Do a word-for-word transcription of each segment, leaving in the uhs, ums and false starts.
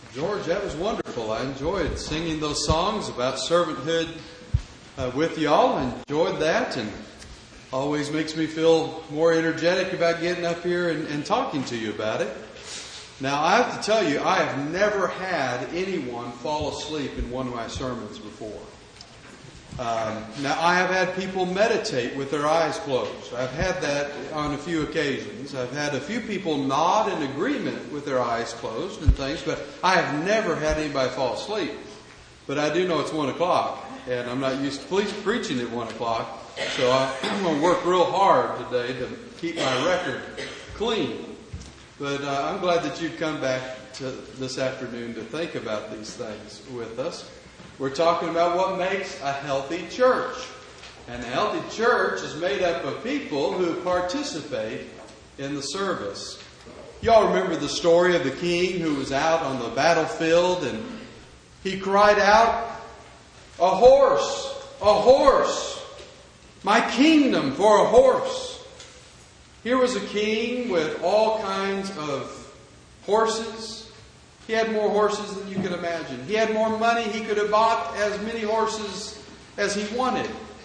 George, that was wonderful. I enjoyed singing those songs about servanthood uh, with y'all. Enjoyed that, and always makes me feel more energetic about getting up here and, and talking to you about it. Now, I have to tell you, I have never had anyone fall asleep in one of my sermons before. Um, now, I have had people meditate with their eyes closed. I've had that on a few occasions. I've had a few people nod in agreement with their eyes closed and things, but I have never had anybody fall asleep. But I do know it's one o'clock, and I'm not used to preaching at one o'clock, so I'm going to work real hard today to keep my record clean. But uh, I'm glad that you've come back to this afternoon to think about these things with us. We're talking about what makes a healthy church. And a healthy church is made up of people who participate in the service. Y'all remember the story of the king who was out on the battlefield and he cried out, "A horse, a horse, my kingdom for a horse." Here was a king with all kinds of horses. He had more horses than you could imagine. He had more money. He could have bought as many horses as he wanted.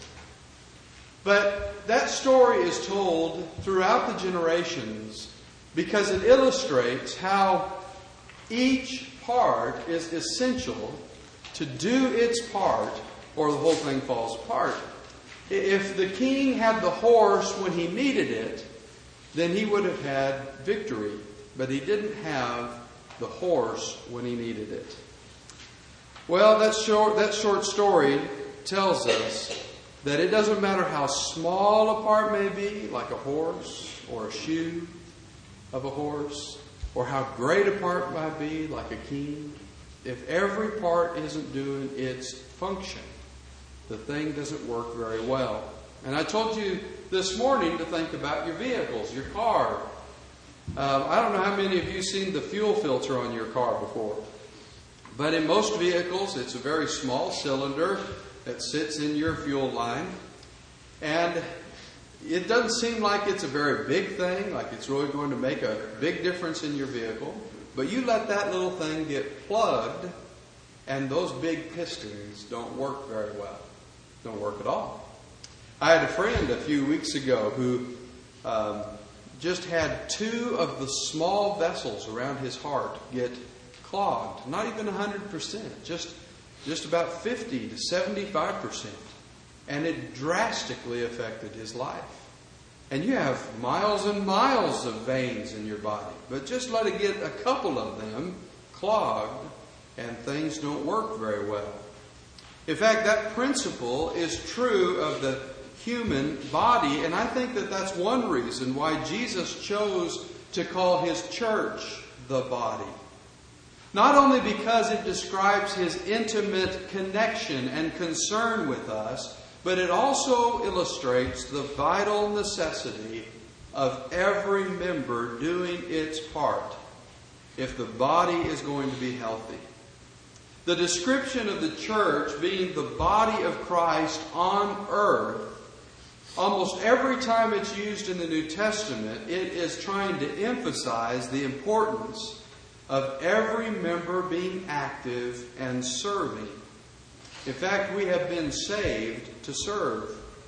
But that story is told throughout the generations because it illustrates how each part is essential to do its part or the whole thing falls apart. If the king had the horse when he needed it, then he would have had victory. But he didn't have the horse when he needed it. Well, that short, that short story tells us that it doesn't matter how small a part may be, like a horse or a shoe of a horse, or how great a part might be, like a king. If every part isn't doing its function, the thing doesn't work very well. And I told you this morning to think about your vehicles, your car. Uh, I don't know how many of you have seen the fuel filter on your car before. But in most vehicles, it's a very small cylinder that sits in your fuel line. And it doesn't seem like it's a very big thing, like it's really going to make a big difference in your vehicle. But you let that little thing get plugged, and those big pistons don't work very well. Don't work at all. I had a friend a few weeks ago who um, just had two of the small vessels around his heart get clogged. Not even one hundred percent. Just, just about fifty to seventy-five percent. And it drastically affected his life. And you have miles and miles of veins in your body. But just let it get a couple of them clogged and things don't work very well. In fact, that principle is true of the human body, and I think that that's one reason why Jesus chose to call his church the body. Not only because it describes his intimate connection and concern with us, but it also illustrates the vital necessity of every member doing its part if the body is going to be healthy. The description of the church being the body of Christ on earth, almost every time it's used in the New Testament, it is trying to emphasize the importance of every member being active and serving. In fact, we have been saved to serve.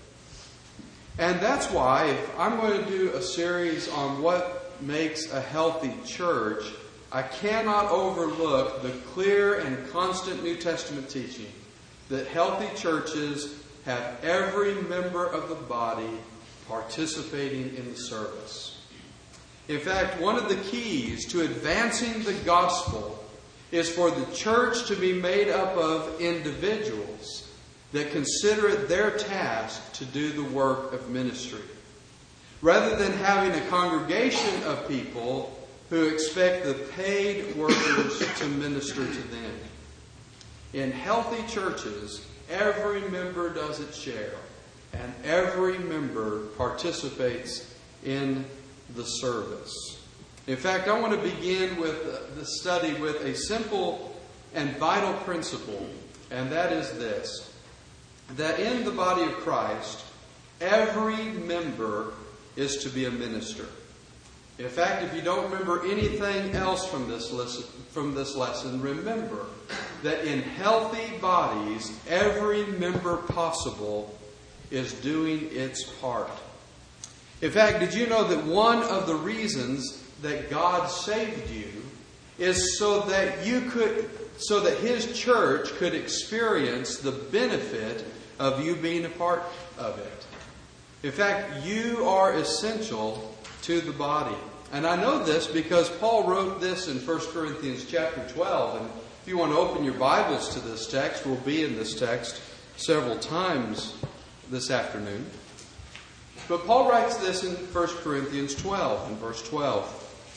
And that's why, if I'm going to do a series on what makes a healthy church, I cannot overlook the clear and constant New Testament teaching that healthy churches have every member of the body participating in the service. In fact, one of the keys to advancing the gospel is for the church to be made up of individuals that consider it their task to do the work of ministry, rather than having a congregation of people who expect the paid workers to minister to them. In healthy churches, every member does its share, and every member participates in the service. In fact, I want to begin with the study with a simple and vital principle, and that is this: that in the body of Christ, every member is to be a minister. In fact, if you don't remember anything else from this lesson, from this lesson, remember that in healthy bodies, every member possible is doing its part. In fact, did you know that one of the reasons that God saved you is so that you could, so that His church could experience the benefit of you being a part of it? In fact, you are essential to the body. And I know this because Paul wrote this in First Corinthians chapter twelve. And if you want to open your Bibles to this text, we'll be in this text several times this afternoon. But Paul writes this in First Corinthians twelve, in verse twelve.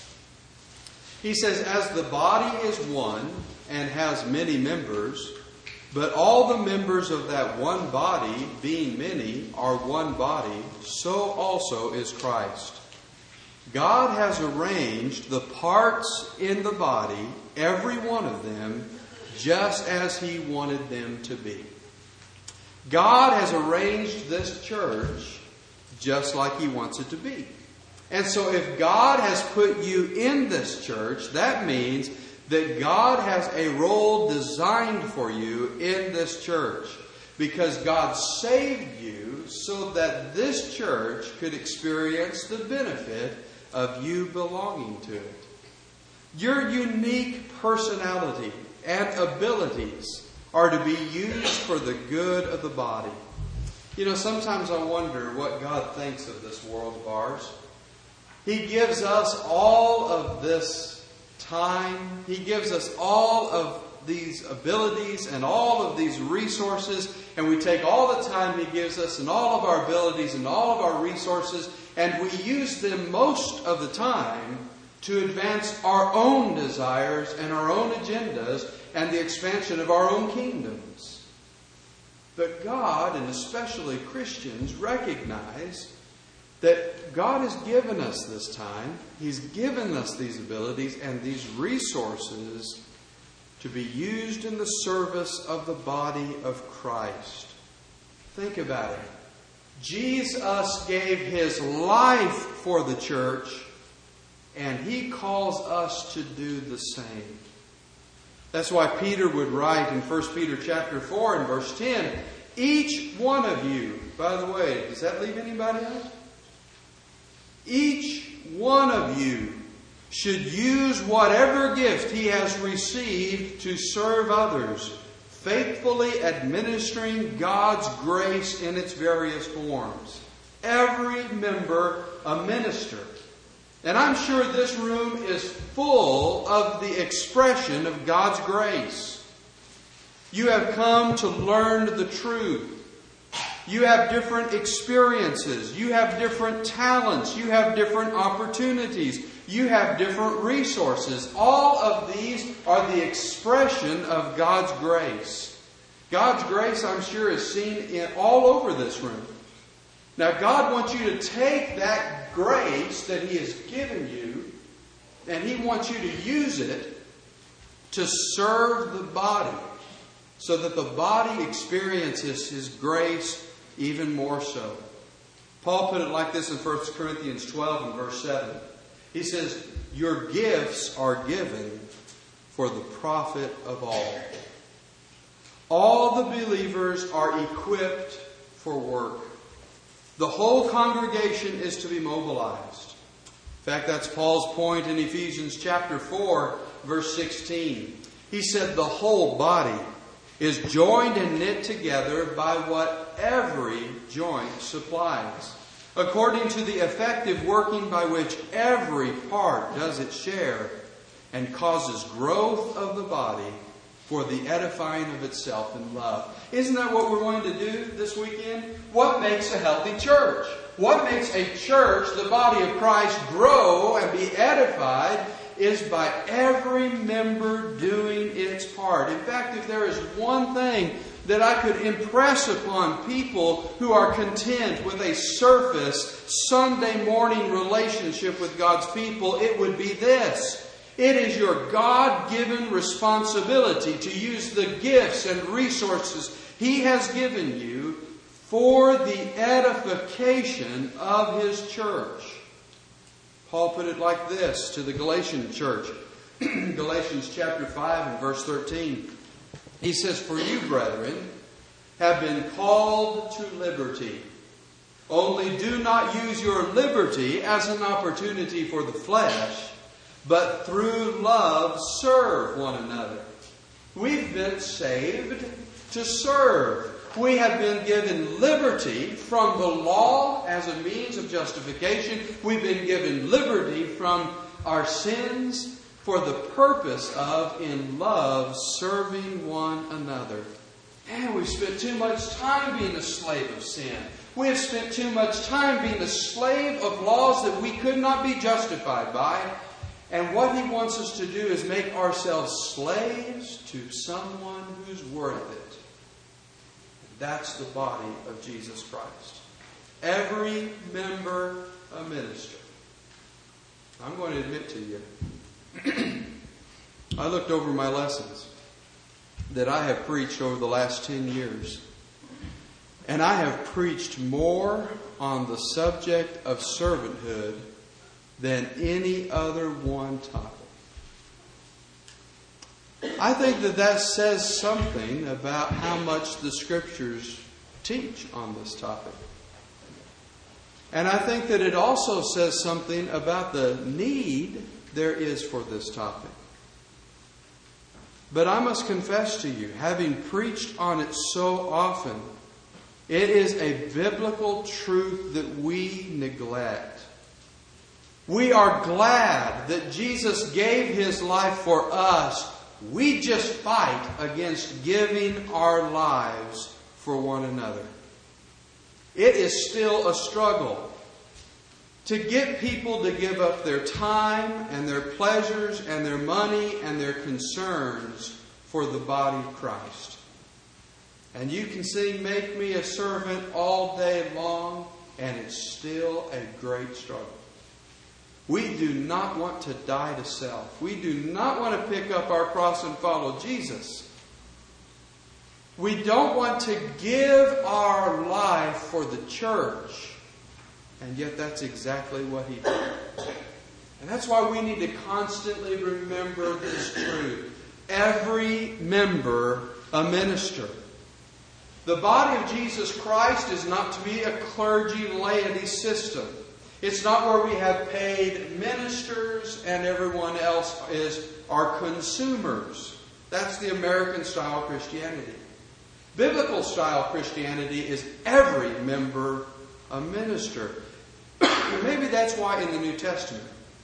He says, "As the body is one and has many members, but all the members of that one body, being many, are one body, so also is Christ. God has arranged the parts in the body, every one of them, just as He wanted them to be." God has arranged this church just like He wants it to be. And so if God has put you in this church, that means that God has a role designed for you in this church. Because God saved you so that this church could experience the benefit of you belonging to it. Your unique personality and abilities are to be used for the good of the body. You know, sometimes I wonder what God thinks of this world of ours. He gives us all of this time. He gives us all of these abilities and all of these resources. And we take all the time He gives us and all of our abilities and all of our resources, and we use them most of the time to advance our own desires and our own agendas and the expansion of our own kingdoms. But God, and especially Christians, recognize that God has given us this time. He's given us these abilities and these resources to be used in the service of the body of Christ. Think about it. Jesus gave His life for the church, and He calls us to do the same. That's why Peter would write in First Peter chapter four and verse ten, "Each one of you," by the way, does that leave anybody out? "Each one of you should use whatever gift he has received to serve others, faithfully administering God's grace in its various forms." Every member a minister. And I'm sure this room is full of the expression of God's grace. You have come to learn the truth. You have different experiences. You have different talents. You have different opportunities. You have different resources. All of these are the expression of God's grace. God's grace, I'm sure, is seen in all over this room. Now, God wants you to take that grace that He has given you, and He wants you to use it to serve the body, so that the body experiences His grace even more so. Paul put it like this in First Corinthians twelve and verse seven. He says, "Your gifts are given for the profit of all." All the believers are equipped for work. The whole congregation is to be mobilized. In fact, that's Paul's point in Ephesians chapter four, verse sixteen. He said the whole body is joined and knit together by what every joint supplies, according to the effective working by which every part does its share and causes growth of the body for the edifying of itself in love. Isn't that what we're going to do this weekend? What makes a healthy church? What makes a church, the body of Christ, grow and be edified is by every member doing its part. In fact, if there is one thing that I could impress upon people who are content with a surface Sunday morning relationship with God's people, it would be this. It is your God-given responsibility to use the gifts and resources He has given you for the edification of His church. Paul put it like this to the Galatian church. Galatians chapter five and verse thirteen. He says, "For you, brethren, have been called to liberty. Only do not use your liberty as an opportunity for the flesh, but through love serve one another." We've been saved to serve. We have been given liberty from the law as a means of justification. We've been given liberty from our sins for the purpose of, in love, serving one another. And we've spent too much time being a slave of sin. We have spent too much time being a slave of laws that we could not be justified by. And what He wants us to do is make ourselves slaves to someone who's worth it. That's the body of Jesus Christ. Every member a minister. I'm going to admit to you, I looked over my lessons that I have preached over the last ten years. And I have preached more on the subject of servanthood than any other one topic. I think that that says something about how much the Scriptures teach on this topic. And I think that it also says something about the need there is for this topic. But I must confess to you, having preached on it so often, it is a biblical truth that we neglect. We are glad that Jesus gave His life for us. We just fight against giving our lives for one another. It is still a struggle to get people to give up their time and their pleasures and their money and their concerns for the body of Christ. And you can sing "Make Me a Servant" all day long, and it's still a great struggle. We do not want to die to self. We do not want to pick up our cross and follow Jesus. We don't want to give our life for the church. And yet that's exactly what He did. And that's why we need to constantly remember this truth. Every member a minister. The body of Jesus Christ is not to be a clergy laity system. It's not where we have paid ministers and everyone else is our consumers. That's the American style Christianity. Biblical style Christianity is every member a minister. Maybe that's why in the New Testament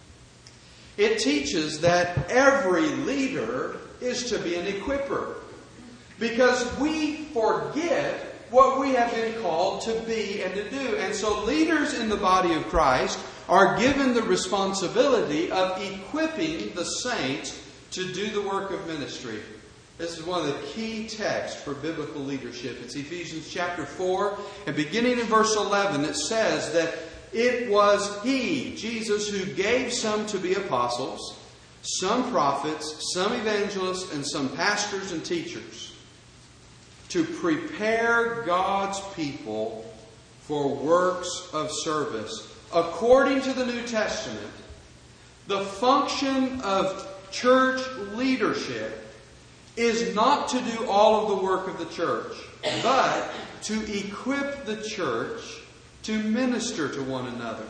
it teaches that every leader is to be an equipper. Because we forget what we have been called to be and to do. And so leaders in the body of Christ are given the responsibility of equipping the saints to do the work of ministry. This is one of the key texts for biblical leadership. It's Ephesians chapter four, and beginning in verse eleven, it says that it was He, Jesus, who gave some to be apostles, some prophets, some evangelists, and some pastors and teachers, to prepare God's people for works of service. According to the New Testament, the function of church leadership is not to do all of the work of the church, but to equip the church to minister to one another.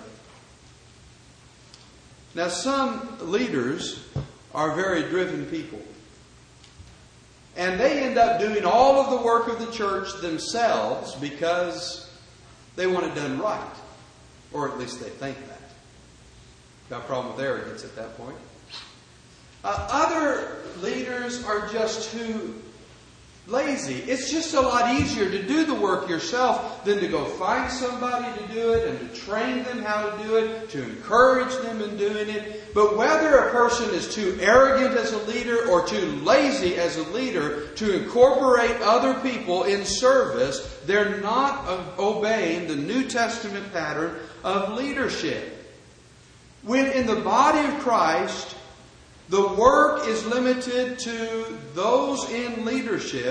Now, some leaders are very driven people. And they end up doing all of the work of the church themselves because they want it done right. Or at least they think that. Got a problem with arrogance at that point. Uh, other leaders are just too lazy. It's just a lot easier to do the work yourself than to go find somebody to do it and to train them how to do it, to encourage them in doing it. But whether a person is too arrogant as a leader or too lazy as a leader to incorporate other people in service, they're not obeying the New Testament pattern of leadership. When in the body of Christ, the work is limited to those in leadership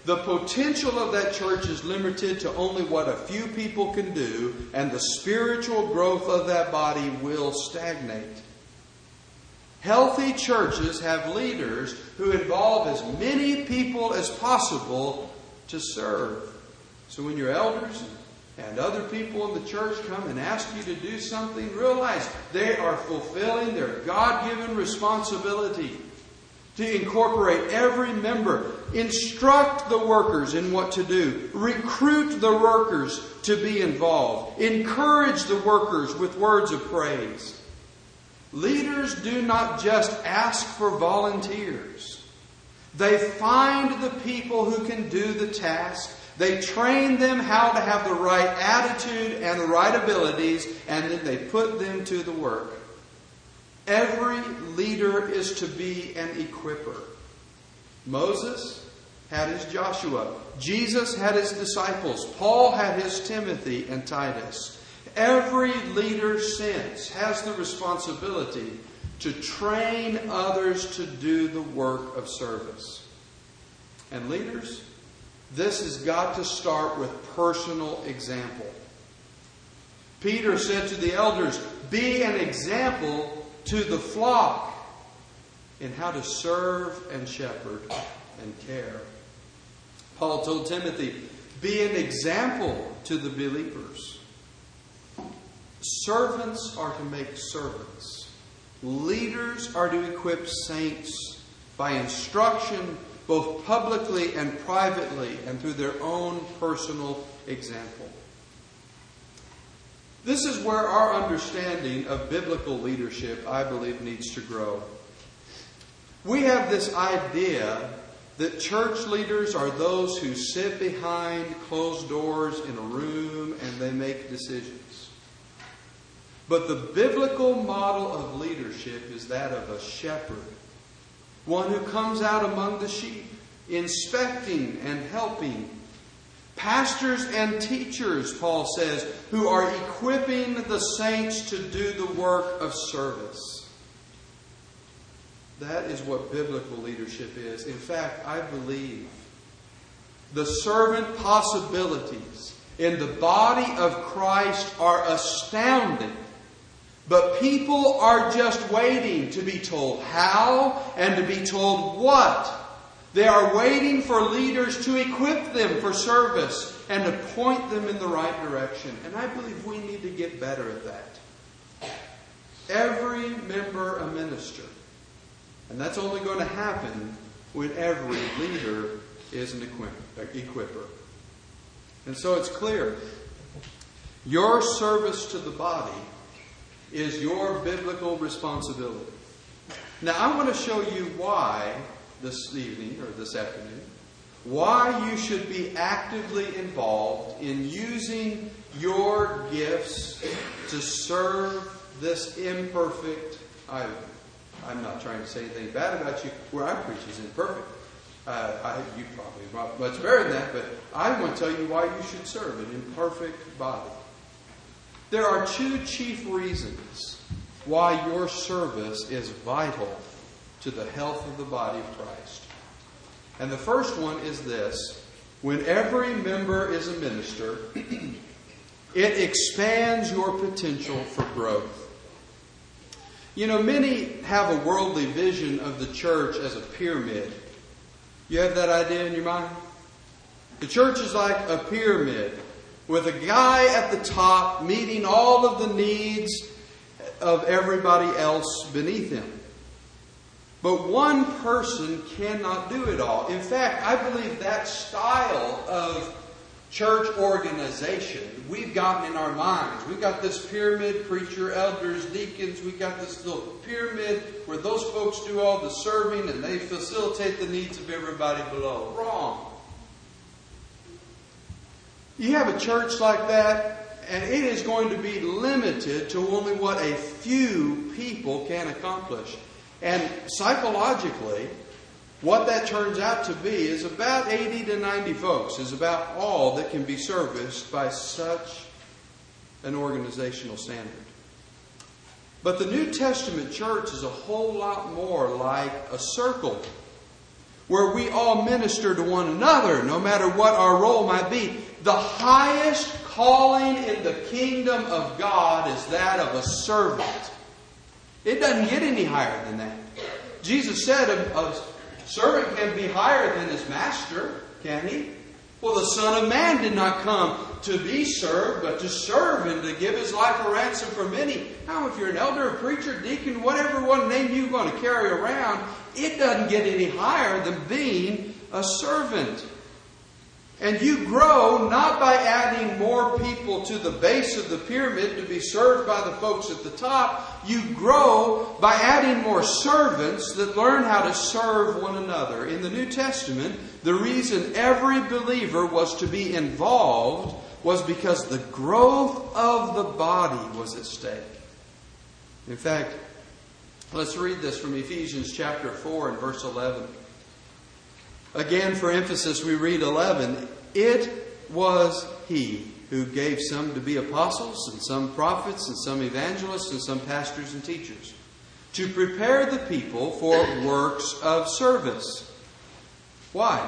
the potential of that church is limited to only what a few people can do, and the spiritual growth of that body will stagnate. Healthy churches have leaders who involve as many people as possible to serve. So when your elders and other people in the church come and ask you to do something, realize they are fulfilling their God-given responsibility to incorporate every member, instruct the workers in what to do, recruit the workers to be involved, encourage the workers with words of praise. Leaders do not just ask for volunteers. They find the people who can do the task. They train them how to have the right attitude and the right abilities, and then they put them to the work. Every leader is to be an equipper. Moses had his Joshua. Jesus had his disciples. Paul had his Timothy and Titus. Every leader since has the responsibility to train others to do the work of service. And leaders, this has got to start with personal example. Peter said to the elders, "Be an example to the flock in how to serve and shepherd and care." Paul told Timothy, "Be an example to the believers." Servants are to make servants. Leaders are to equip saints by instruction, both publicly and privately, and through their own personal example. This is where our understanding of biblical leadership, I believe, needs to grow. We have this idea that church leaders are those who sit behind closed doors in a room and they make decisions. But the biblical model of leadership is that of a shepherd. One who comes out among the sheep, inspecting and helping. Pastors and teachers, Paul says, who are equipping the saints to do the work of service. That is what biblical leadership is. In fact, I believe the servant possibilities in the body of Christ are astounding. But people are just waiting to be told how and to be told what. They are waiting for leaders to equip them for service and to point them in the right direction. And I believe we need to get better at that. Every member a minister. And that's only going to happen when every leader is an equipper. And so it's clear. Your service to the body is your biblical responsibility. Now I want to show you why this evening or this afternoon, why you should be actively involved in using your gifts to serve this imperfect island. I'm not trying to say anything bad about you. Where I preach is imperfect. Uh, I, you probably much better than that, but I want to tell you why you should serve an imperfect body. There are two chief reasons why your service is vital to the health of the body of Christ. And the first one is this. When every member is a minister, it expands your potential for growth. You know, many have a worldly vision of the church as a pyramid. You have that idea in your mind? The church is like a pyramid with a guy at the top meeting all of the needs of everybody else beneath him. But one person cannot do it all. In fact, I believe that style of church organization we've gotten in our minds. We've got this pyramid, preacher, elders, deacons. We've got this little pyramid where those folks do all the serving and they facilitate the needs of everybody below. Wrong. You have a church like that, and it is going to be limited to only what a few people can accomplish. And psychologically, what that turns out to be is about eighty to ninety folks is about all that can be serviced by such an organizational standard. But the New Testament church is a whole lot more like a circle where we all minister to one another, no matter what our role might be. The highest calling in the kingdom of God is that of a servant. It doesn't get any higher than that. Jesus said a, a servant can be higher than his master, can he? Well, the Son of Man did not come to be served, but to serve and to give his life a ransom for many. Now, if you're an elder, a preacher, deacon, whatever one name you're going to carry around, it doesn't get any higher than being a servant. And you grow not by adding more people to the base of the pyramid to be served by the folks at the top. You grow by adding more servants that learn how to serve one another. In the New Testament, the reason every believer was to be involved was because the growth of the body was at stake. In fact, let's read this from Ephesians chapter four and verse eleven. Again, for emphasis, we read eleven. It was He who gave some to be apostles, and some prophets, and some evangelists, and some pastors and teachers, to prepare the people for works of service. Why?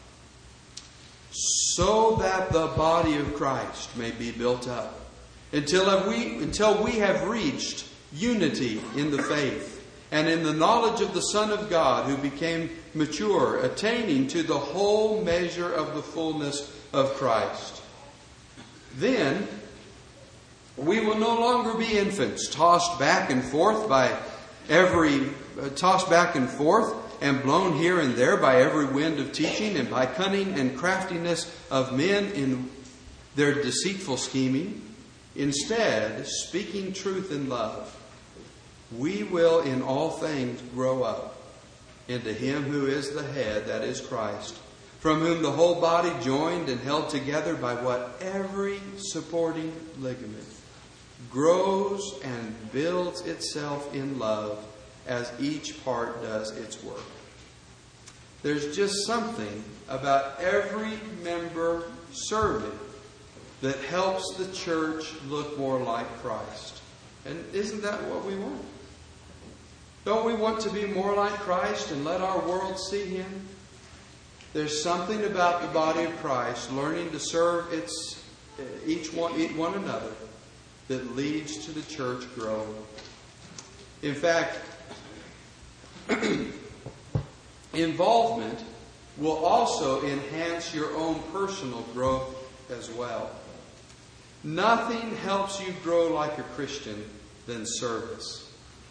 So that the body of Christ may be built up, until we, until we have reached unity in the faith, and in the knowledge of the Son of God, who became mature, attaining to the whole measure of the fullness of Christ. Then we will no longer be infants, tossed back and forth by every uh, tossed back and forth and blown here and there by every wind of teaching, and by cunning and craftiness of men in their deceitful scheming. Instead, speaking truth in love, we will in all things grow up into Him who is the head, that is Christ, from whom the whole body, joined and held together by what every supporting ligament, grows and builds itself in love as each part does its work. There's just something about every member serving that helps the church look more like Christ. And isn't that what we want? Don't we want to be more like Christ and let our world see Him? There's something about the body of Christ learning to serve its each one, one another that leads to the church growing. In fact, involvement will also enhance your own personal growth as well. Nothing helps you grow like a Christian than service.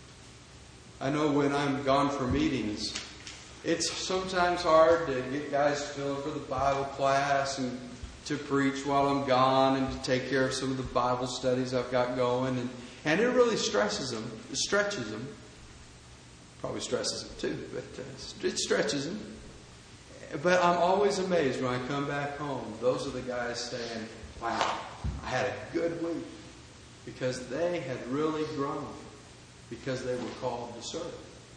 I know when I'm gone for meetings, it's sometimes hard to get guys filled for the Bible class and to preach while I'm gone and to take care of some of the Bible studies I've got going. And, and it really stresses them. It stretches them. Probably stresses them too, but uh, it stretches them. But I'm always amazed when I come back home. Those are the guys saying, wow, I had a good week. Because they had really grown. Because they were called to serve.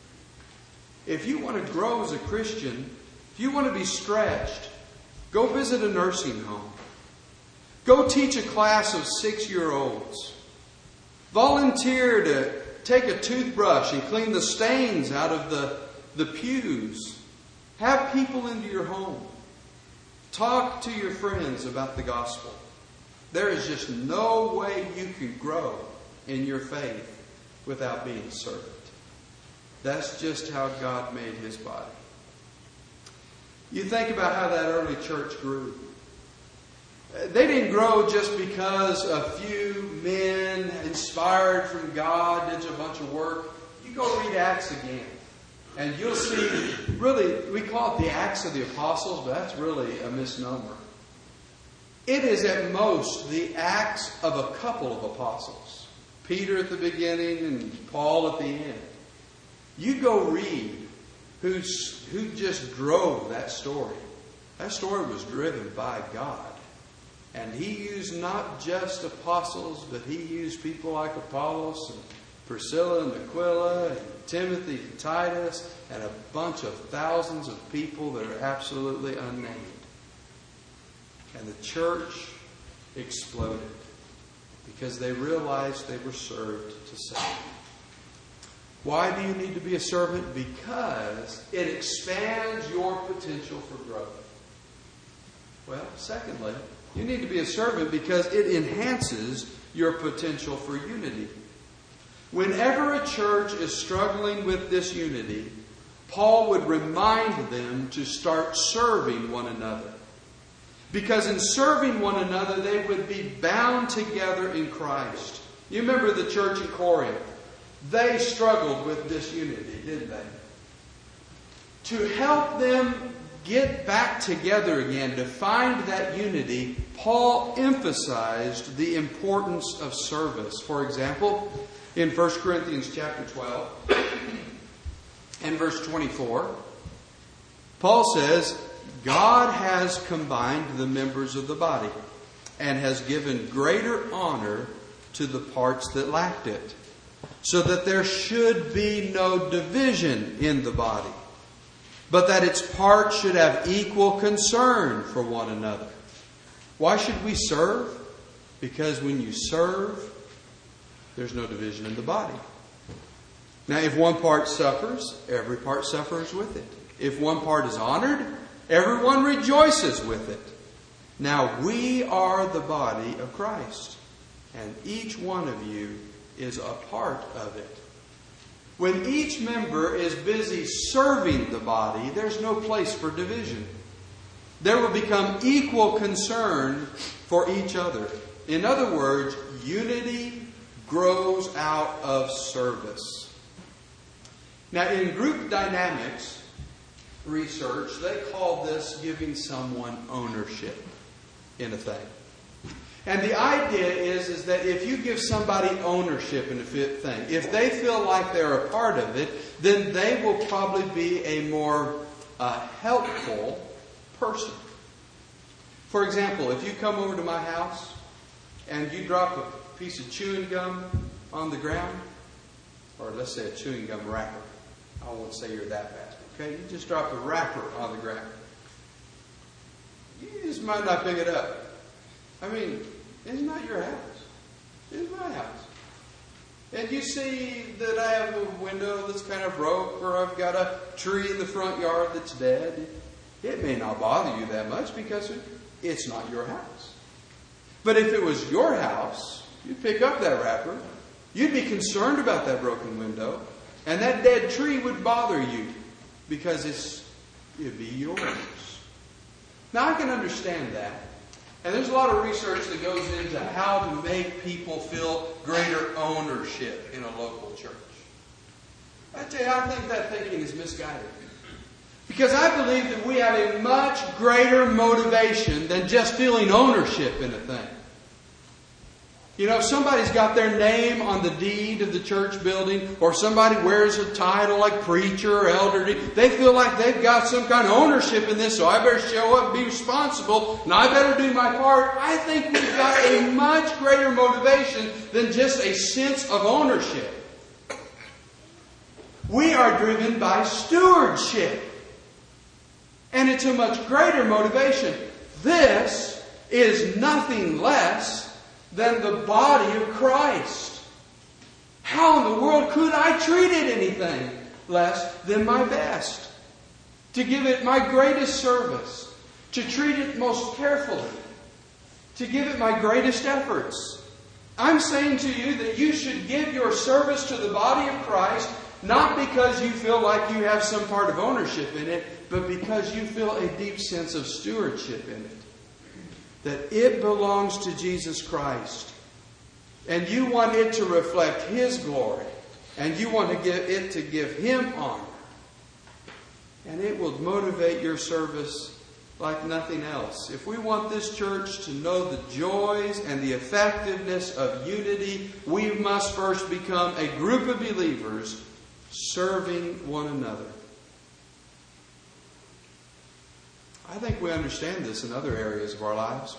If you want to grow as a Christian, if you want to be stretched, go visit a nursing home. Go teach a class of six-year-olds. Volunteer to take a toothbrush and clean the stains out of the, the pews. Have people into your home. Talk to your friends about the gospel. There is just no way you can grow in your faith without being a servant. That's just how God made His body. You think about how that early church grew. They didn't grow just because a few men inspired from God did a bunch of work. You go read Acts again, and you'll see, really, we call it the Acts of the Apostles, but that's really a misnomer. It is at most the Acts of a couple of apostles. Peter at the beginning and Paul at the end. You go read who's, who just drove that story. That story was driven by God. And He used not just apostles, but He used people like Apollos and Priscilla and Aquila and Timothy and Titus and a bunch of thousands of people that are absolutely unnamed. And the church exploded because they realized they were served to save. Why do you need to be a servant? Because it expands your potential for growth. Well, secondly, you need to be a servant because it enhances your potential for unity. Whenever a church is struggling with this unity, Paul would remind them to start serving one another. Because in serving one another, they would be bound together in Christ. You remember the church in Corinth. They struggled with disunity, didn't they? To help them get back together again, to find that unity, Paul emphasized the importance of service. For example, in First Corinthians chapter twelve and verse twenty-four, Paul says, God has combined the members of the body and has given greater honor to the parts that lacked it, so that there should be no division in the body, but that its parts should have equal concern for one another. Why should we serve? Because when you serve, there's no division in the body. Now, if one part suffers, every part suffers with it. If one part is honored, everyone rejoices with it. Now, we are the body of Christ, and each one of you is a part of it. When each member is busy serving the body, there's no place for division. There will become equal concern for each other. In other words, unity grows out of service. Now, in group dynamics research, they call this giving someone ownership in a thing. And the idea is, is that if you give somebody ownership in a thing, if they feel like they're a part of it, then they will probably be a more uh, helpful person. For example, if you come over to my house and you drop a piece of chewing gum on the ground, or let's say a chewing gum wrapper. I won't say you're that bad. Okay, you just drop a wrapper on the ground. You just might not pick it up. I mean, it's not your house. It's my house. And you see that I have a window that's kind of broke, or I've got a tree in the front yard that's dead. It may not bother you that much because it's not your house. But if it was your house, you'd pick up that wrapper. You'd be concerned about that broken window. And that dead tree would bother you because it's, it'd be yours. Now, I can understand that. And there's a lot of research that goes into how to make people feel greater ownership in a local church. I tell you, I think that thinking is misguided. Because I believe that we have a much greater motivation than just feeling ownership in a thing. You know, if somebody's got their name on the deed of the church building, or somebody wears a title like preacher or elder, they feel like they've got some kind of ownership in this, so I better show up and be responsible, and I better do my part. I think we've got a much greater motivation than just a sense of ownership. We are driven by stewardship. And it's a much greater motivation. This is nothing less than the body of Christ. How in the world could I treat it anything less than my best? To give it my greatest service. To treat it most carefully. To give it my greatest efforts. I'm saying to you that you should give your service to the body of Christ not because you feel like you have some part of ownership in it, but because you feel a deep sense of stewardship in it. That it belongs to Jesus Christ. And you want it to reflect His glory. And you want to give it to give Him honor. And it will motivate your service like nothing else. If we want this church to know the joys and the effectiveness of unity, we must first become a group of believers serving one another. I think we understand this in other areas of our lives.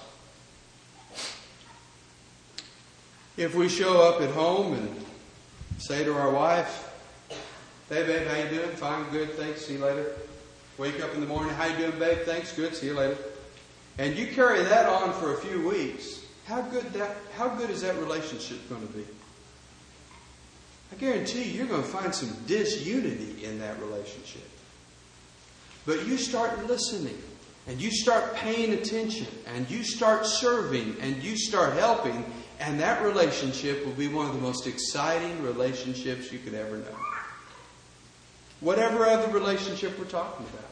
If we show up at home and say to our wife, "Hey babe, how you doing? Fine, good, thanks, see you later." Wake up in the morning, "How you doing, babe? Thanks, good, see you later." And you carry that on for a few weeks, how good that how good is that relationship going to be? I guarantee you, you're going to find some disunity in that relationship. But you start listening, and you start paying attention, and you start serving, and you start helping, and that relationship will be one of the most exciting relationships you could ever know. Whatever other relationship we're talking about.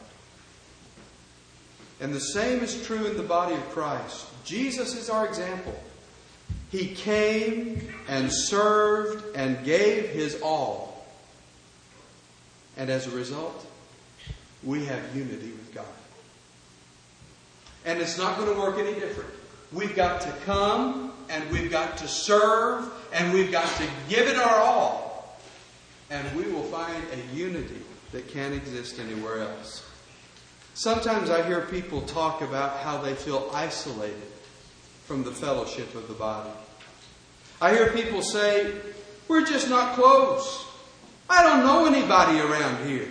And the same is true in the body of Christ. Jesus is our example. He came and served and gave His all. And as a result, we have unity with God. And it's not going to work any different. We've got to come and we've got to serve and we've got to give it our all. And we will find a unity that can't exist anywhere else. Sometimes I hear people talk about how they feel isolated from the fellowship of the body. I hear people say, we're just not close. I don't know anybody around here.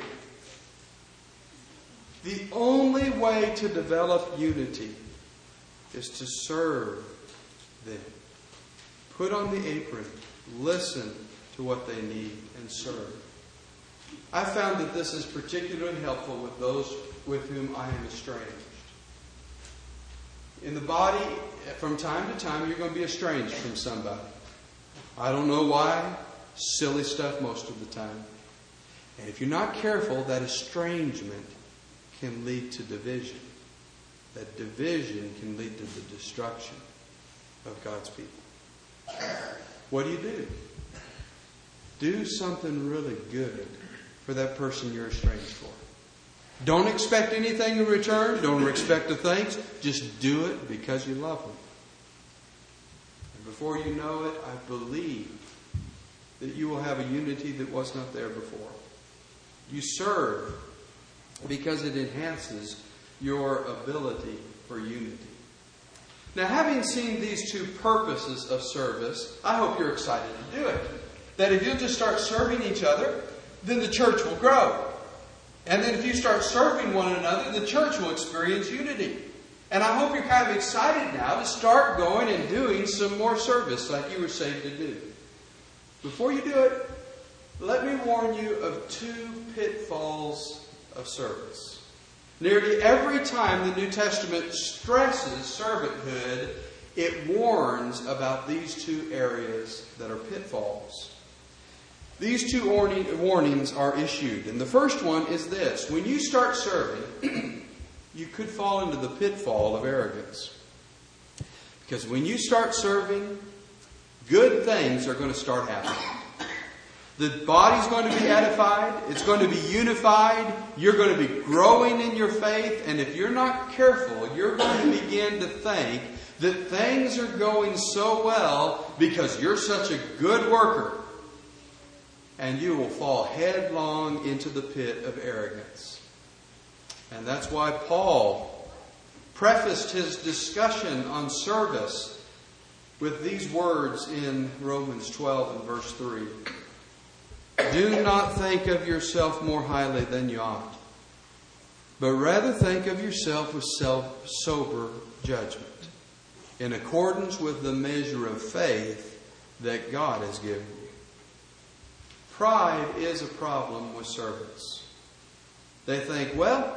The only way to develop unity is to serve them. Put on the apron, listen to what they need, and serve. I found that this is particularly helpful with those with whom I am estranged. In the body, from time to time, you're going to be estranged from somebody. I don't know why. Silly stuff most of the time. And if you're not careful, that estrangement can lead to division. That division can lead to the destruction of God's people. What do you do? Do something really good for that person you're estranged for. Don't expect anything in return. Don't expect a thanks. Just do it because you love them. And before you know it, I believe that you will have a unity that was not there before. You serve because it enhances your ability for unity. Now, having seen these two purposes of service, I hope you're excited to do it. That if you'll just start serving each other, then the church will grow. And then if you start serving one another, the church will experience unity. And I hope you're kind of excited now to start going and doing some more service like you were saved to do. Before you do it, let me warn you of two pitfalls of service. Nearly every time the New Testament stresses servanthood, it warns about these two areas that are pitfalls. These two warnings are issued. And the first one is this. When you start serving, you could fall into the pitfall of arrogance. Because when you start serving, good things are going to start happening. The body's going to be edified. It's going to be unified. You're going to be growing in your faith. And if you're not careful, you're going to begin to think that things are going so well because you're such a good worker. And you will fall headlong into the pit of arrogance. And that's why Paul prefaced his discussion on service with these words in Romans twelve and verse three. Do not think of yourself more highly than you ought, but rather think of yourself with self sober judgment, in accordance with the measure of faith that God has given you. Pride is a problem with servants. They think, well,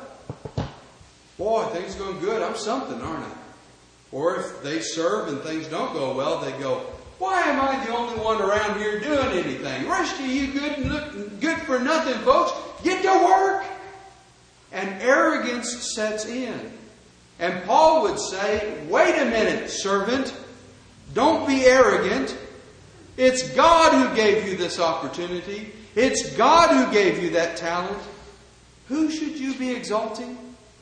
boy, things are going good. I'm something, aren't I? Or if they serve and things don't go well, they go, why am I the only one around here doing anything? Rest of you good and look good for nothing, folks. Get to work. And arrogance sets in. And Paul would say, wait a minute, servant. Don't be arrogant. It's God who gave you this opportunity. It's God who gave you that talent. Who should you be exalting?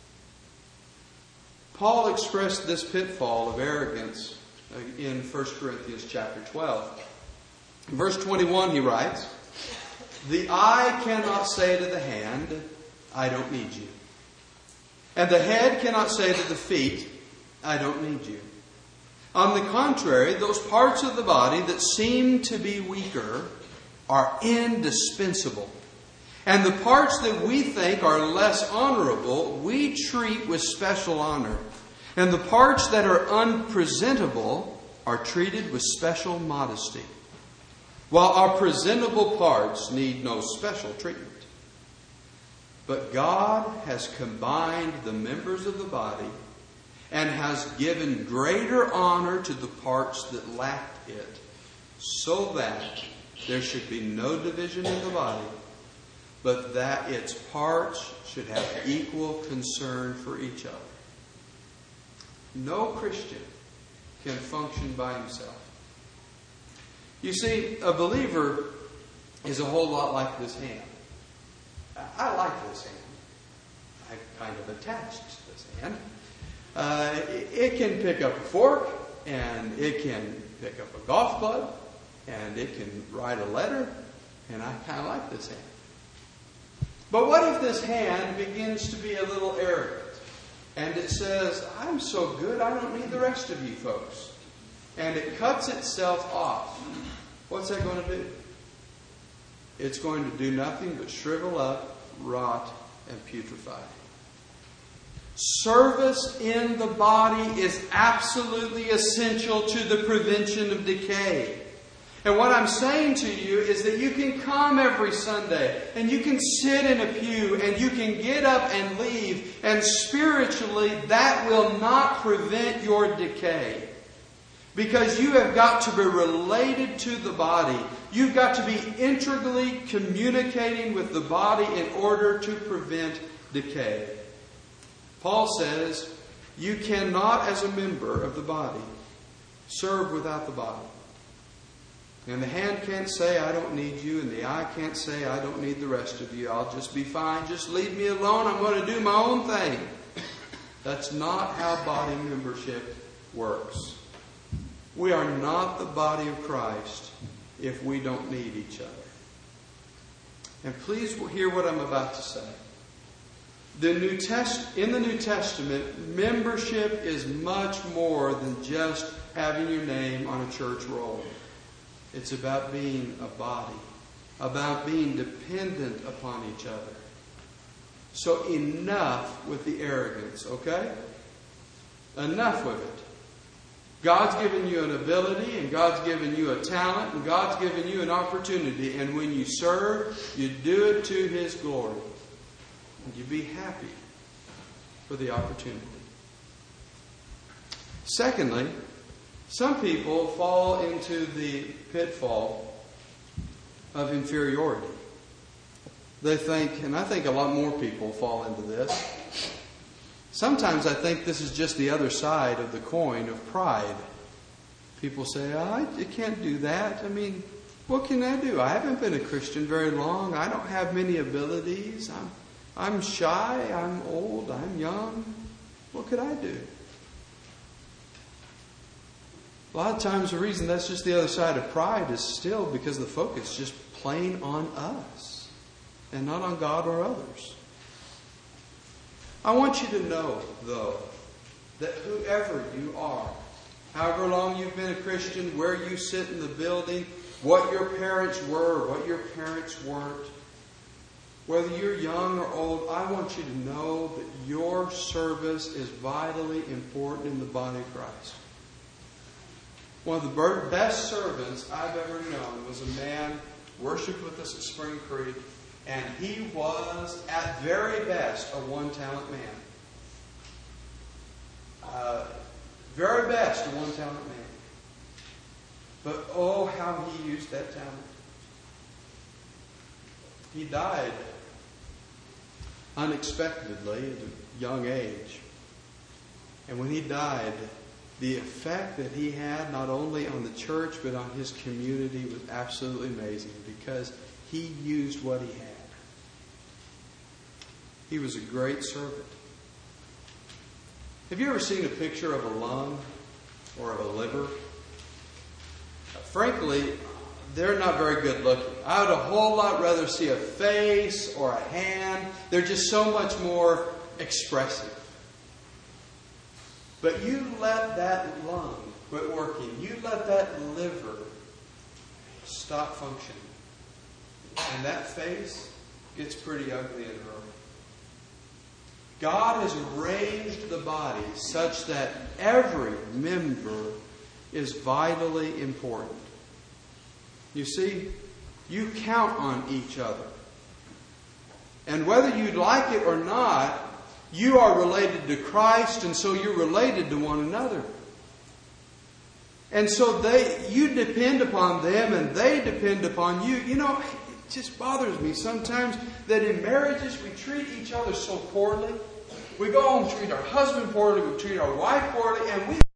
Paul expressed this pitfall of arrogance in First Corinthians chapter twelve. In verse twenty-one he writes, the eye cannot say to the hand, I don't need you. And the head cannot say to the feet, I don't need you. On the contrary, those parts of the body that seem to be weaker are indispensable. And the parts that we think are less honorable, we treat with special honor. And the parts that are unpresentable are treated with special modesty. while our presentable parts need no special treatment. But God has combined the members of the body and has given greater honor to the parts that lacked it, so that there should be no division in the body, but that its parts should have equal concern for each other. No Christian can function by himself. You see, a believer is a whole lot like this hand. I like this hand. I'm kind of attached to this hand. Uh, it can pick up a fork, and it can pick up a golf club, and it can write a letter, and I kind of like this hand. But what if this hand begins to be a little arrogant, and it says, I'm so good, I don't need the rest of you folks, and it cuts itself off? What's that going to do? It's going to do nothing but shrivel up, rot, and putrefy. Service in the body is absolutely essential to the prevention of decay. And what I'm saying to you is that you can come every Sunday and you can sit in a pew and you can get up and leave, and spiritually that will not prevent your decay. Because you have got to be related to the body. You've got to be integrally communicating with the body in order to prevent decay. Paul says, you cannot, as a member of the body, serve without the body. And the hand can't say, I don't need you, and the eye can't say, I don't need the rest of you. I'll just be fine. Just leave me alone. I'm going to do my own thing. That's not how body membership works. We are not the body of Christ if we don't need each other. And please hear what I'm about to say. The New Test- in the New Testament, membership is much more than just having your name on a church roll. It's about being a body, about being dependent upon each other. So enough with the arrogance, okay? Enough with it. God's given you an ability, and God's given you a talent, and God's given you an opportunity. And when you serve, you do it to His glory. And you be happy for the opportunity. Secondly, some people fall into the pitfall of inferiority. They think, and I think a lot more people fall into this. Sometimes I think this is just the other side of the coin of pride. People say, oh, I can't do that. I mean, what can I do? I haven't been a Christian very long. I don't have many abilities. I'm, I'm shy. I'm old. I'm young. What could I do? A lot of times the reason that's just the other side of pride is still because the focus is just plain on us and not on God or others. I want you to know, though, that whoever you are, however long you've been a Christian, where you sit in the building, what your parents were, what your parents weren't, whether you're young or old, I want you to know that your service is vitally important in the body of Christ. One of the best servants I've ever known was a man who worshiped with us at Spring Creek, and he was, at very best, a one-talent man. Uh, very best, a one-talent man. But oh, how he used that talent. He died unexpectedly at a young age. And when he died, the effect that he had not only on the church but on his community was absolutely amazing, because he used what he had. He was a great servant. Have you ever seen a picture of a lung or of a liver? Frankly, they're not very good looking. I would a whole lot rather see a face or a hand. They're just so much more expressive. But you let that lung quit working. You let that liver stop functioning. And that face gets pretty ugly and hurry. God has arranged the body such that every member is vitally important. You see, you count on each other. And whether you like it or not, you are related to Christ, and so you're related to one another. And so they, you depend upon them, and they depend upon you. You know, it just bothers me sometimes that in marriages we treat each other so poorly. We go home and treat our husband poorly, we treat our wife poorly, and we